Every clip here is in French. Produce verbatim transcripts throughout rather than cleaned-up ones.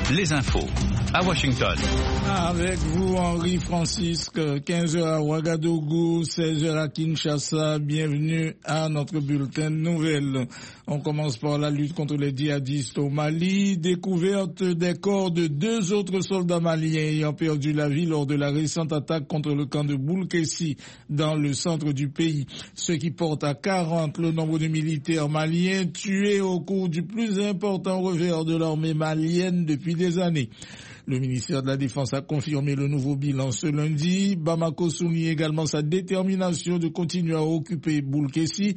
les infos à Washington. Avec vous, Henri Francisque, quinze heures à Ouagadougou, seize heures à Kinshasa. Bienvenue à notre bulletin de nouvelles. On commence par la lutte contre les djihadistes au Mali. Découverte des corps de deux autres soldats maliens ayant perdu la vie lors de la récente attaque contre le camp de Boulkessi dans le centre du pays. Ce qui porte à quarante le nombre de militaires maliens tués au cours du plus important revers de l'armée malienne depuis des années. Le ministère de la Défense a confirmé le nouveau bilan ce lundi. Bamako souligne également sa détermination de continuer à occuper Boulkessi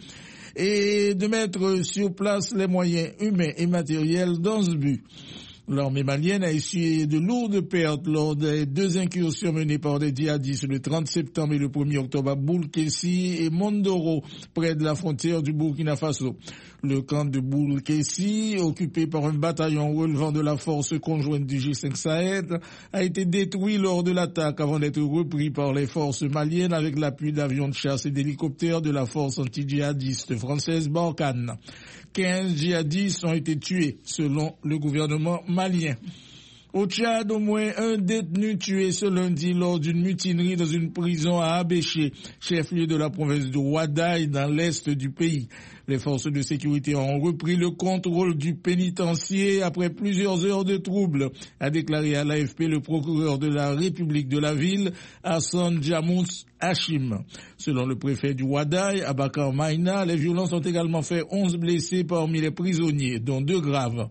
et de mettre sur place les moyens humains et matériels dans ce but. L'armée malienne a essuyé de lourdes pertes lors des deux incursions menées par des djihadistes le trente septembre et le premier octobre à Boulkessi et Mondoro, près de la frontière du Burkina Faso. Le camp de Boulkessi, occupé par un bataillon relevant de la force conjointe du G cinq Sahel, a été détruit lors de l'attaque avant d'être repris par les forces maliennes avec l'appui d'avions de chasse et d'hélicoptères de la force anti-djihadiste française Barkhane. quinze djihadistes ont été tués, selon le gouvernement malien. Au Tchad, au moins un détenu tué ce lundi lors d'une mutinerie dans une prison à Abéché, chef-lieu de la province de Ouadaï, dans l'est du pays. Les forces de sécurité ont repris le contrôle du pénitencier après plusieurs heures de troubles, a déclaré à l'A F P le procureur de la République de la ville, Hassan Djamous Hachim. Selon le préfet du Ouadaï, Abakar Maïna, les violences ont également fait onze blessés parmi les prisonniers, dont deux graves.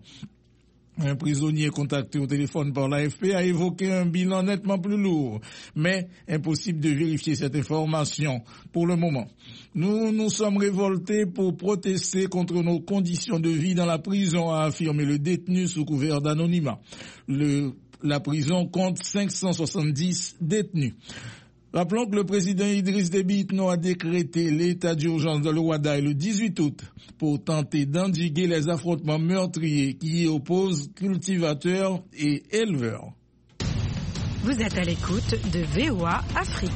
Un prisonnier contacté au téléphone par l'A F P a évoqué un bilan nettement plus lourd, mais impossible de vérifier cette information pour le moment. Nous nous sommes révoltés pour protester contre nos conditions de vie dans la prison, a affirmé le détenu sous couvert d'anonymat. Le, la prison compte cinq cent soixante-dix détenus. Rappelons que le président Idriss Déby Itno a décrété l'état d'urgence dans le Ouadaï le dix-huit août pour tenter d'endiguer les affrontements meurtriers qui y opposent cultivateurs et éleveurs. Vous êtes à l'écoute de V O A Afrique.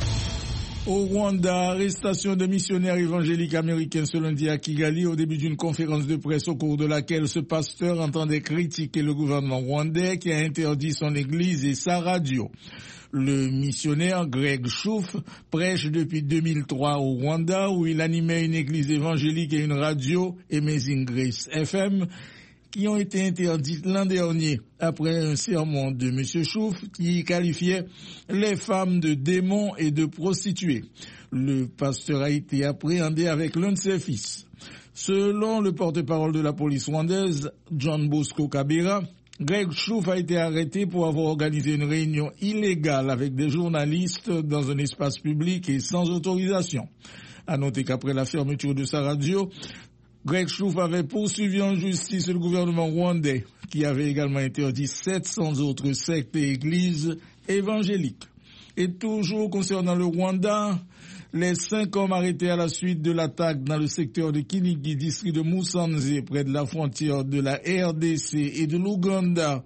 Au Rwanda, arrestation de missionnaires évangéliques américains ce lundi à Kigali au début d'une conférence de presse au cours de laquelle ce pasteur entendait critiquer le gouvernement rwandais qui a interdit son église et sa radio. Le missionnaire Greg Chouf prêche depuis deux mille trois au Rwanda où il animait une église évangélique et une radio, Amazing Grace F M, qui ont été interdites l'an dernier après un sermon de M. Chouf qui qualifiait les femmes de démons et de prostituées. Le pasteur a été appréhendé avec l'un de ses fils. Selon le porte-parole de la police rwandaise, John Bosco Kabera, Greg Chouf a été arrêté pour avoir organisé une réunion illégale avec des journalistes dans un espace public et sans autorisation. À noter qu'après la fermeture de sa radio, Greg Chouf avait poursuivi en justice le gouvernement rwandais, qui avait également interdit sept cents autres sectes et églises évangéliques. Et toujours concernant le Rwanda, les cinq hommes arrêtés à la suite de l'attaque dans le secteur de Kinigi, district de Musanze, près de la frontière de la R D C et de l'Ouganda,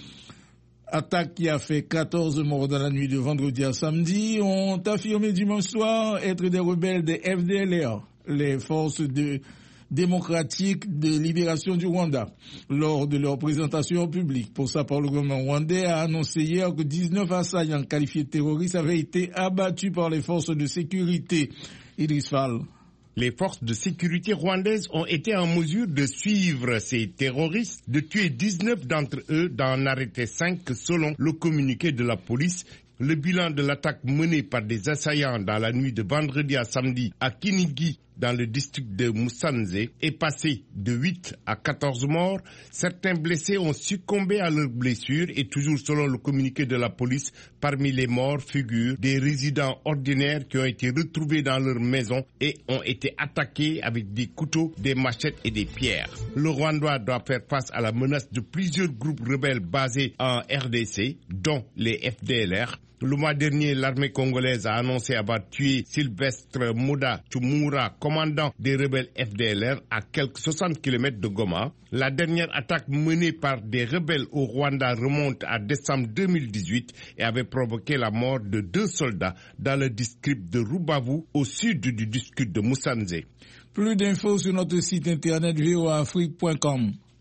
attaque qui a fait quatorze morts dans la nuit de vendredi à samedi, ont affirmé dimanche soir être des rebelles des F D L R, les forces de démocratique de libération du Rwanda, lors de leur présentation au public. Pour sa part, le gouvernement rwandais a annoncé hier que dix-neuf assaillants qualifiés de terroristes avaient été abattus par les forces de sécurité. Idriss Fall. Les forces de sécurité rwandaises ont été en mesure de suivre ces terroristes, de tuer dix-neuf d'entre eux, d'en arrêter cinq selon le communiqué de la police. Le bilan de l'attaque menée par des assaillants dans la nuit de vendredi à samedi à Kinigi, dans le district de Musanze, est passé de huit à quatorze morts. Certains blessés ont succombé à leurs blessures et toujours selon le communiqué de la police, parmi les morts figurent des résidents ordinaires qui ont été retrouvés dans leur maison et ont été attaqués avec des couteaux, des machettes et des pierres. Le Rwanda doit faire face à la menace de plusieurs groupes rebelles basés en R D C, dont les F D L R. Le mois dernier, l'armée congolaise a annoncé avoir tué Sylvestre Moda Chumura, commandant des rebelles F D L R, à quelques soixante kilomètres de Goma. La dernière attaque menée par des rebelles au Rwanda remonte à décembre deux mille dix-huit et avait provoqué la mort de deux soldats dans le district de Rubavu, au sud du district de Musanze. Plus d'infos sur notre site internet v o a afrique point com.